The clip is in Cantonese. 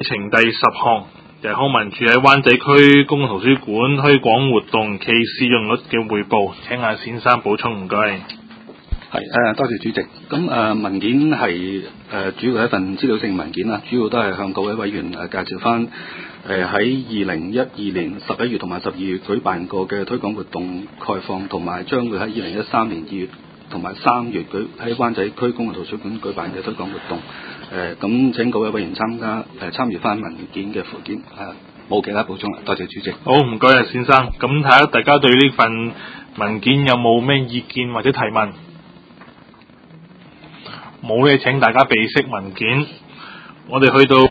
程第10項，就係康文署喺灣仔區公共圖書館推廣活動暨使用率嘅匯報，請阿先生補充，唔該。 係多謝主席。咁文件係主要係一份資料性文件啦，主要都係向各位委員介紹翻喺2012年11月同埋12月舉辦過嘅推廣活動概況，同埋將會喺2013年2月同埋3月喺灣仔區公共圖書館舉辦嘅推廣活動。咁請各位委員參與翻文件嘅附件。冇其他補充啦，多謝主席。 好，唔該啊，先生。咁睇下大家對呢份文件有冇咩意見或者提問？冇咧，請大家備悉文件。我哋去到